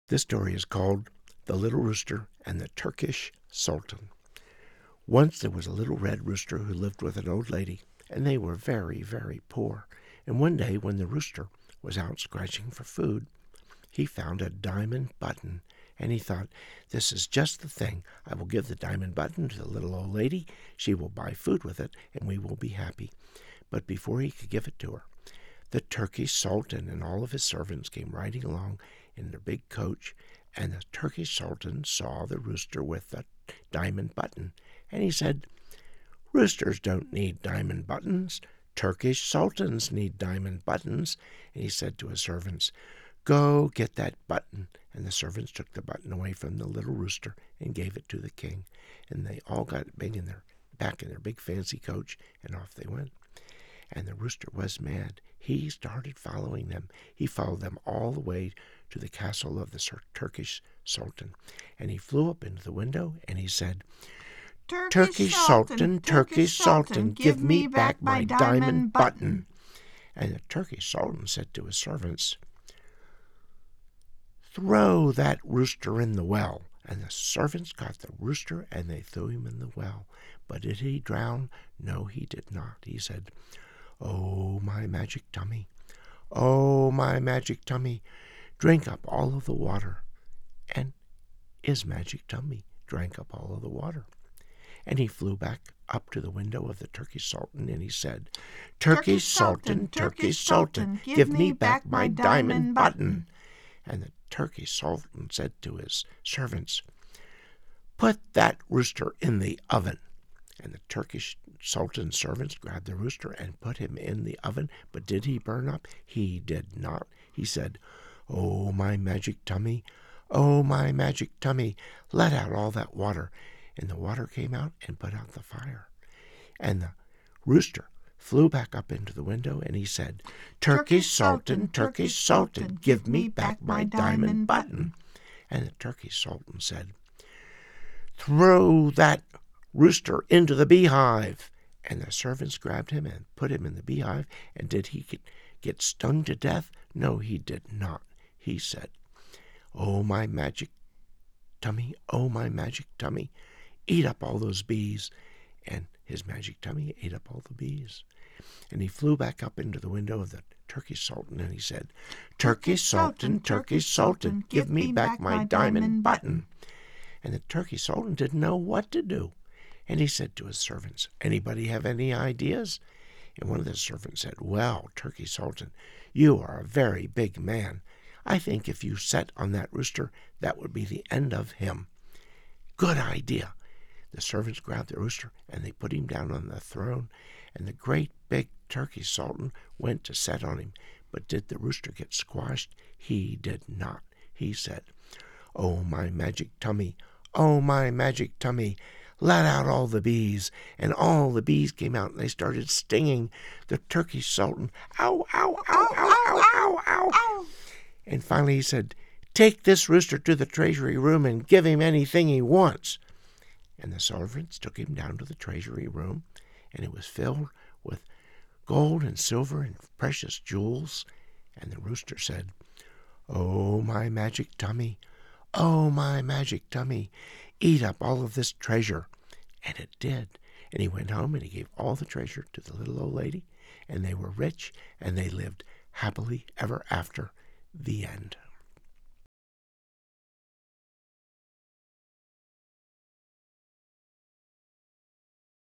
This story is called The Little Rooster and the Turkish Sultan. Once there was a little red rooster who lived with an old lady, and they were very, very poor. And one day when the rooster was out scratching for food, he found a diamond button, and he thought, this is just the thing. I will give the diamond button to the little old lady. She will buy food with it, and we will be happy. But before he could give it to her, the Turkish Sultan and all of his servants came riding along in their big coach, and the Turkish Sultan saw the rooster with the diamond button, and he said, roosters don't need diamond buttons. Turkish Sultans need diamond buttons. And he said to his servants, go get that button. And the servants took the button away from the little rooster and gave it to the king. And they all got it back in their big fancy coach, and off they went. And the rooster was mad. He started following them. He followed them all the way to the castle of the Turkish Sultan. And he flew up into the window and he said, Turkish Sultan, Turkish Sultan, give me back my diamond button. And the Turkish Sultan said to his servants, throw that rooster in the well. And the servants got the rooster and they threw him in the well. But did he drown? No, he did not. He said, oh, my magic tummy, oh, my magic tummy, drink up all of the water. And his magic tummy drank up all of the water. And he flew back up to the window of the Turkish Sultan and he said, Turkish Sultan, Turkish Sultan, give me back my diamond button. And the Turkish Sultan said to his servants, put that rooster in the oven. And the Turkish Sultan's servants grabbed the rooster and put him in the oven. But did he burn up? He did not. He said, oh, my magic tummy, oh, my magic tummy, let out all that water. And the water came out and put out the fire. And the rooster flew back up into the window and he said, Turkish Sultan, Turkish Sultan, give me back my diamond button. And the Turkish Sultan said, throw that rooster into the beehive. And the servants grabbed him and put him in the beehive. And did he get stung to death? No, he did not. He said, oh, my magic tummy, oh, my magic tummy, eat up all those bees. And his magic tummy ate up all the bees. And he flew back up into the window of the Turkish Sultan and he said, Turkish Sultan, Turkish Sultan, give me back my diamond button. And the Turkish Sultan didn't know what to do. And he said to his servants, anybody have any ideas? And one of the servants said, well, Turkish Sultan, you are a very big man. I think if you sat on that rooster, that would be the end of him. Good idea. The servants grabbed the rooster and they put him down on the throne, and the great big Turkish Sultan went to set on him. But did the rooster get squashed? He did not. He said, oh, my magic tummy, oh, my magic tummy, let out all the bees. And all the bees came out and they started stinging the Turkish Sultan. Ow, ow, ow, ow, ow, ow, ow, ow. And finally he said, take this rooster to the treasury room and give him anything he wants. And the servants took him down to the treasury room, and it was filled with gold and silver and precious jewels. And the rooster said, oh, my magic tummy, oh, my magic tummy, eat up all of this treasure. And it did. And he went home and he gave all the treasure to the little old lady, and they were rich, and they lived happily ever after. The end.